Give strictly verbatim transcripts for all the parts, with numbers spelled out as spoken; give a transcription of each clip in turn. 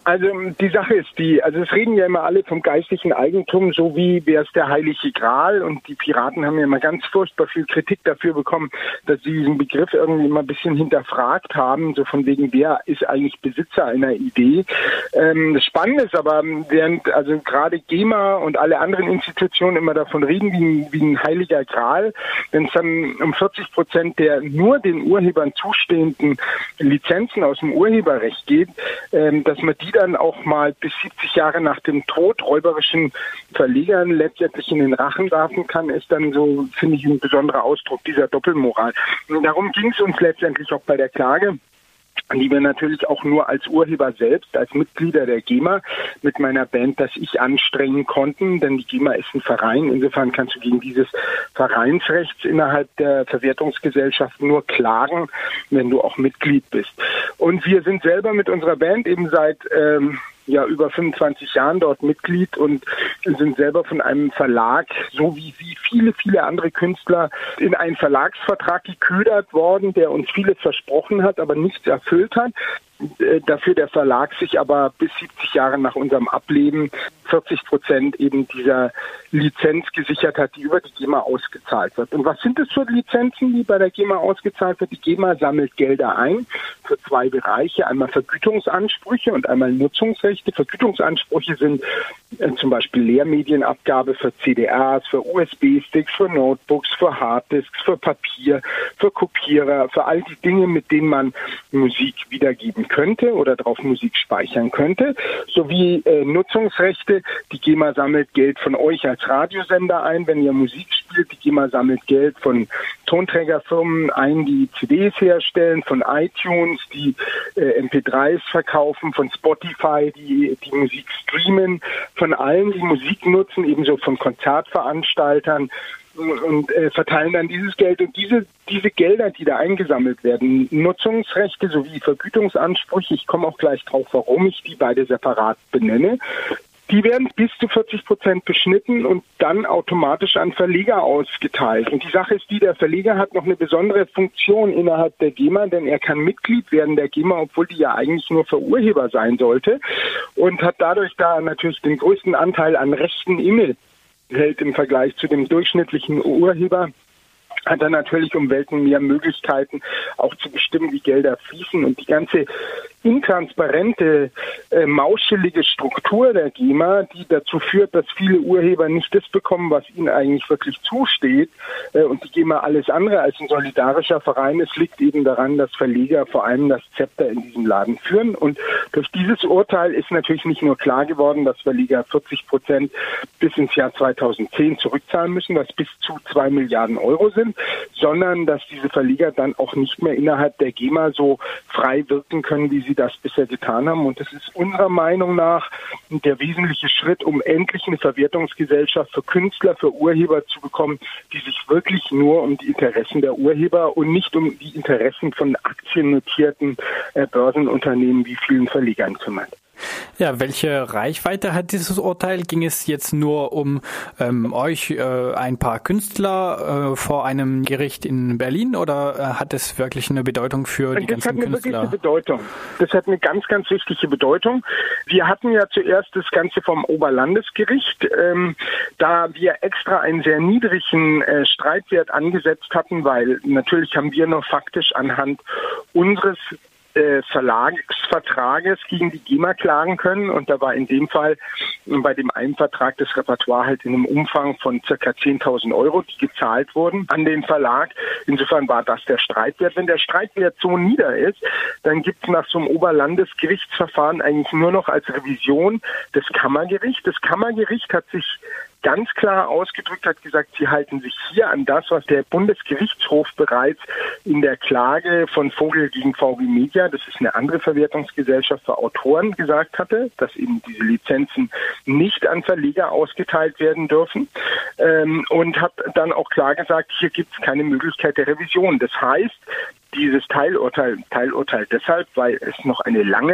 Also die Sache ist die, also es reden ja immer alle vom geistlichen Eigentum, so wie wäre es der heilige Gral, und die Piraten haben ja immer ganz furchtbar viel Kritik dafür bekommen, dass sie diesen Begriff irgendwie immer ein bisschen hinterfragt haben, so von wegen, wer ist eigentlich Besitzer einer Idee. Ähm, das Spannende ist aber, während also gerade GEMA und alle anderen Institutionen immer davon reden, wie, wie ein heiliger Gral, wenn es dann um vierzig Prozent der nur den Urhebern zustehenden Lizenzen aus dem Urheberrecht geht, ähm, dass man die dann auch mal bis siebzig Jahre nach dem Tod räuberischen Verlegern letztendlich in den Rachen werfen kann, ist dann so, finde ich, ein besonderer Ausdruck dieser Doppelmoral. Und darum ging es uns letztendlich auch bei der Klage, die wir natürlich auch nur als Urheber selbst, als Mitglieder der GEMA mit meiner Band, das ich anstrengen konnten, denn die GEMA ist ein Verein. Insofern kannst du gegen dieses Vereinsrechts innerhalb der Verwertungsgesellschaft nur klagen, wenn du auch Mitglied bist. Und wir sind selber mit unserer Band eben seit ähm, ja über fünfundzwanzig Jahren dort Mitglied und sind selber von einem Verlag, so wie, wie viele, viele andere Künstler, in einen Verlagsvertrag geködert worden, der uns vieles versprochen hat, aber nichts erfüllt hat. Dafür der Verlag sich aber bis siebzig Jahre nach unserem Ableben vierzig Prozent eben dieser Lizenz gesichert hat, die über die GEMA ausgezahlt wird. Und was sind es für Lizenzen, die bei der GEMA ausgezahlt wird? Die GEMA sammelt Gelder ein für zwei Bereiche, einmal Vergütungsansprüche und einmal Nutzungsrechte. Vergütungsansprüche sind äh, zum Beispiel Lehrmedienabgabe für C D Rs, für U S B-Sticks, für Notebooks, für Harddisks, für Papier, für Kopierer, für all die Dinge, mit denen man Musik wiedergeben könnte oder darauf Musik speichern könnte, sowie äh, Nutzungsrechte. Die GEMA sammelt Geld von euch als Radiosender ein, wenn ihr Musik spielt. Die GEMA sammelt Geld von Tonträgerfirmen ein, die C Ds herstellen, von iTunes, die äh, M P drei s verkaufen, von Spotify, die die Musik streamen, von allen, die Musik nutzen, ebenso von Konzertveranstaltern, und äh, verteilen dann dieses Geld. Und diese diese Gelder, die da eingesammelt werden, Nutzungsrechte sowie Vergütungsansprüche, ich komme auch gleich drauf, warum ich die beide separat benenne, die werden bis zu vierzig Prozent beschnitten und dann automatisch an Verleger ausgeteilt. Und die Sache ist die, der Verleger hat noch eine besondere Funktion innerhalb der GEMA, denn er kann Mitglied werden der GEMA, obwohl die ja eigentlich nur für Urheber sein sollte, und hat dadurch da natürlich den größten Anteil an Rechten inne, hält im Vergleich zu dem durchschnittlichen Urheber, hat er natürlich um Welten mehr Möglichkeiten, auch zu bestimmen, wie Gelder fließen. Und die ganze intransparente, äh, mauschelige Struktur der GEMA, die dazu führt, dass viele Urheber nicht das bekommen, was ihnen eigentlich wirklich zusteht, äh, und die GEMA alles andere als ein solidarischer Verein ist, liegt eben daran, dass Verleger vor allem das Zepter in diesem Laden führen. Und durch dieses Urteil ist natürlich nicht nur klar geworden, dass Verleger vierzig Prozent bis ins Jahr zweitausendzehn zurückzahlen müssen, was bis zu zwei Milliarden Euro sind, sondern dass diese Verleger dann auch nicht mehr innerhalb der GEMA so frei wirken können, wie sie das bisher getan haben. Und das ist unserer Meinung nach der wesentliche Schritt, um endlich eine Verwertungsgesellschaft für Künstler, für Urheber zu bekommen, die sich wirklich nur um die Interessen der Urheber und nicht um die Interessen von aktiennotierten äh, Börsenunternehmen wie vielen Verlegern kümmert. Ja, welche Reichweite hat dieses Urteil? Ging es jetzt nur um ähm, euch, äh, ein paar Künstler äh, vor einem Gericht in Berlin, oder äh, hat es wirklich eine Bedeutung für die das ganzen Künstler? Das hat eine wirkliche Bedeutung. Das hat eine ganz, ganz wichtige Bedeutung. Wir hatten ja zuerst das Ganze vom Oberlandesgericht, ähm, da wir extra einen sehr niedrigen äh, Streitwert angesetzt hatten, weil natürlich haben wir noch faktisch anhand unseres Verlagsvertrages gegen die GEMA klagen können, und da war in dem Fall bei dem einen Vertrag das Repertoire halt in einem Umfang von circa zehntausend Euro, die gezahlt wurden an den Verlag. Insofern war das der Streitwert. Wenn der Streitwert so nieder ist, dann gibt es nach so einem Oberlandesgerichtsverfahren eigentlich nur noch als Revision das Kammergericht. Das Kammergericht hat sich ganz klar ausgedrückt, hat gesagt, sie halten sich hier an das, was der Bundesgerichtshof bereits in der Klage von Vogel gegen V G Media, das ist eine andere Verwertungsgesellschaft für Autoren, gesagt hatte, dass eben diese Lizenzen nicht an Verleger ausgeteilt werden dürfen, ähm, und hat dann auch klar gesagt, hier gibt es keine Möglichkeit der Revision. Das heißt, dieses Teilurteil, Teilurteil deshalb, weil es noch eine lange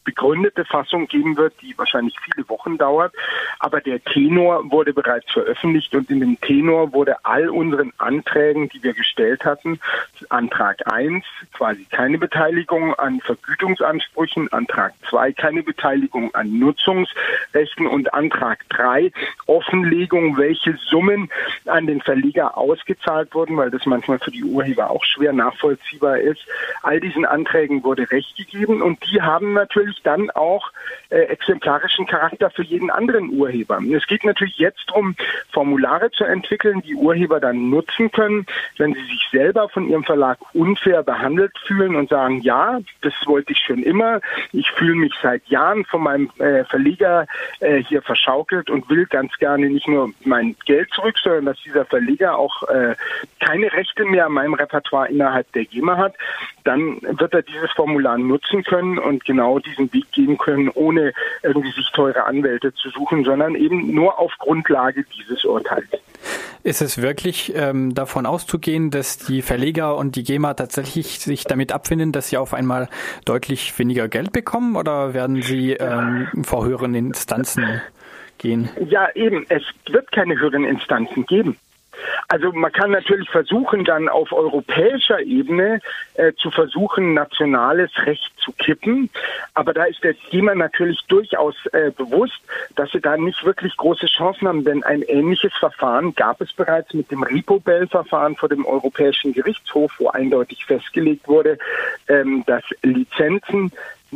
begründete Fassung geben wird, die wahrscheinlich viele Wochen dauert. Aber der Tenor wurde bereits veröffentlicht und in dem Tenor wurde all unseren Anträgen, die wir gestellt hatten, Antrag eins, quasi keine Beteiligung an Vergütungsansprüchen, Antrag zwei, keine Beteiligung an Nutzungsrechten und Antrag drei, Offenlegung, welche Summen an den Verleger ausgezahlt wurden, weil das manchmal für die Urheber auch schwer nachvollziehbar ist. All diesen Anträgen wurde Recht gegeben und die haben natürlich dann auch äh, exemplarischen Charakter für jeden anderen Urheber. Es geht natürlich jetzt darum, Formulare zu entwickeln, die Urheber dann nutzen können, wenn sie sich selber von ihrem Verlag unfair behandelt fühlen und sagen, ja, das wollte ich schon immer, ich fühle mich seit Jahren von meinem äh, Verleger äh, hier verschaukelt und will ganz gerne nicht nur mein Geld zurück, sondern dass dieser Verleger auch äh, keine Rechte mehr an meinem Repertoire innerhalb der GEMA hat, dann wird er dieses Formular nutzen können und genau diesen Weg gehen können, ohne irgendwie sich teure Anwälte zu suchen, sondern eben nur auf Grundlage dieses Urteils. Ist es wirklich ähm, davon auszugehen, dass die Verleger und die GEMA tatsächlich sich damit abfinden, dass sie auf einmal deutlich weniger Geld bekommen, oder werden sie ähm, vor höheren Instanzen gehen? Ja, eben. Es wird keine höheren Instanzen geben. Also man kann natürlich versuchen, dann auf europäischer Ebene äh, zu versuchen, nationales Recht zu kippen. Aber da ist der GEMA natürlich durchaus äh, bewusst, dass sie da nicht wirklich große Chancen haben. Denn ein ähnliches Verfahren gab es bereits mit dem Ripobel-Verfahren vor dem Europäischen Gerichtshof, wo eindeutig festgelegt wurde, ähm, dass Lizenzen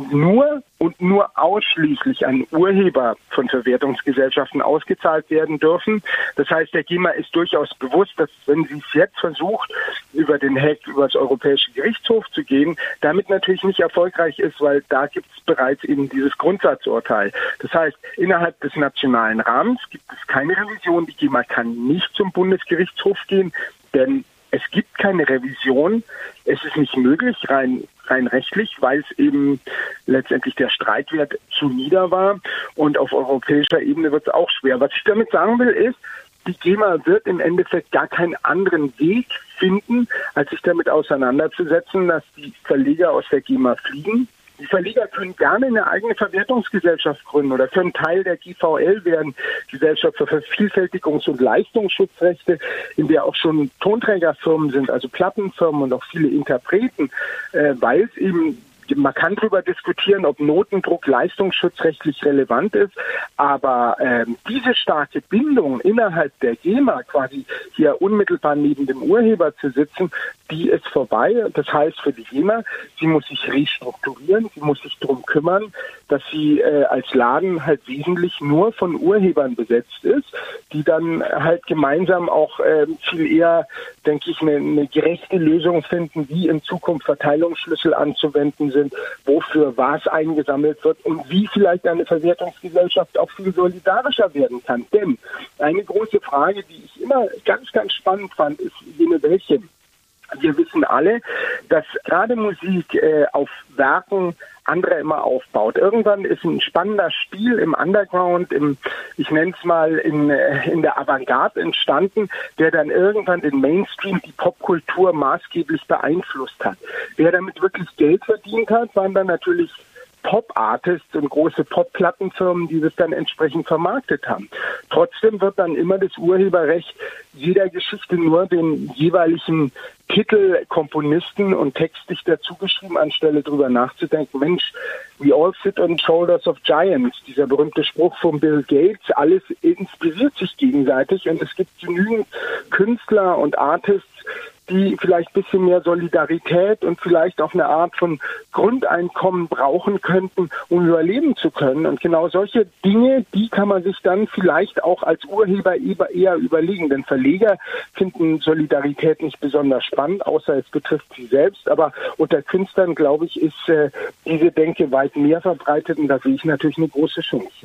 nur und nur ausschließlich an Urheber von Verwertungsgesellschaften ausgezahlt werden dürfen. Das heißt, der GEMA ist durchaus bewusst, dass wenn sie es jetzt versucht, über den Hack, über das Europäische Gerichtshof zu gehen, damit natürlich nicht erfolgreich ist, weil da gibt es bereits eben dieses Grundsatzurteil. Das heißt, innerhalb des nationalen Rahmens gibt es keine Revision. Die GEMA kann nicht zum Bundesgerichtshof gehen, denn es gibt keine Revision. Es ist nicht möglich, rein, rein rechtlich, weil es eben letztendlich der Streitwert zu nieder war. Und auf europäischer Ebene wird es auch schwer. Was ich damit sagen will, ist, die GEMA wird im Endeffekt gar keinen anderen Weg finden, als sich damit auseinanderzusetzen, dass die Verleger aus der GEMA fliegen. Die Verleger können gerne eine eigene Verwertungsgesellschaft gründen oder können Teil der G V L werden, Gesellschaft für Vervielfältigungs- und Leistungsschutzrechte, in der auch schon Tonträgerfirmen sind, also Plattenfirmen und auch viele Interpreten, äh, weil es eben, man kann darüber diskutieren, ob Notendruck leistungsschutzrechtlich relevant ist, aber ähm, diese starke Bindung innerhalb der GEMA, quasi hier unmittelbar neben dem Urheber zu sitzen, die ist vorbei. Das heißt für die GEMA, sie muss sich restrukturieren, sie muss sich darum kümmern, dass sie äh, als Laden halt wesentlich nur von Urhebern besetzt ist, die dann halt gemeinsam auch äh, viel eher, denke ich, eine, eine gerechte Lösung finden, wie in Zukunft Verteilungsschlüssel anzuwenden sind, wofür was eingesammelt wird und wie vielleicht eine Verwertungsgesellschaft auch viel solidarischer werden kann. Denn eine große Frage, die ich immer ganz, ganz spannend fand, ist jene welche. Wir wissen alle, dass gerade Musik äh, auf Werken anderer immer aufbaut. Irgendwann ist ein spannender Spiel im Underground, im, ich nenne es mal, in, in der Avantgarde entstanden, der dann irgendwann den Mainstream, die Popkultur maßgeblich beeinflusst hat. Wer damit wirklich Geld verdient hat, waren dann natürlich Pop-Artists und große Pop-Plattenfirmen, die das dann entsprechend vermarktet haben. Trotzdem wird dann immer das Urheberrecht jeder Geschichte nur den jeweiligen Titel, Komponisten und Textdichter zugeschrieben, anstelle drüber nachzudenken, Mensch, we all sit on the shoulders of giants, dieser berühmte Spruch von Bill Gates, alles inspiriert sich gegenseitig und es gibt genügend Künstler und Artists, die vielleicht ein bisschen mehr Solidarität und vielleicht auch eine Art von Grundeinkommen brauchen könnten, um überleben zu können. Und genau solche Dinge, die kann man sich dann vielleicht auch als Urheber eher überlegen. Denn Verleger finden Solidarität nicht besonders spannend, außer es betrifft sie selbst. Aber unter Künstlern, glaube ich, ist äh, diese Denke weit mehr verbreitet und da sehe ich natürlich eine große Chance.